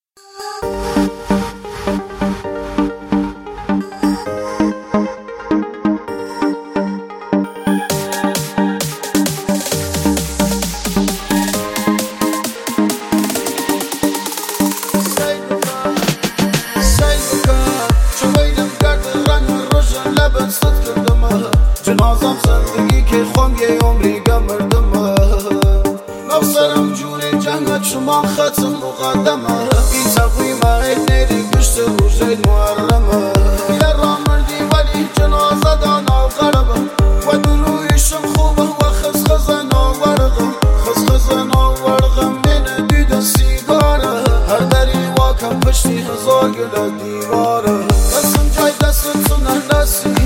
جنازم زندگی که خون یه عمری گمردمه نفسرم جوری جنگت شما ختم مقدمه این تقویمه این نیری گشت روشه محرمه یه را مردی ولی جنازه دانا غربه و درویشم خوبه و خزخزه ناورغم خزخزه ناورغم من دید سیگاره هر دری واکم پشتی هزار گل دیواره دستم جای دستم سنن دستی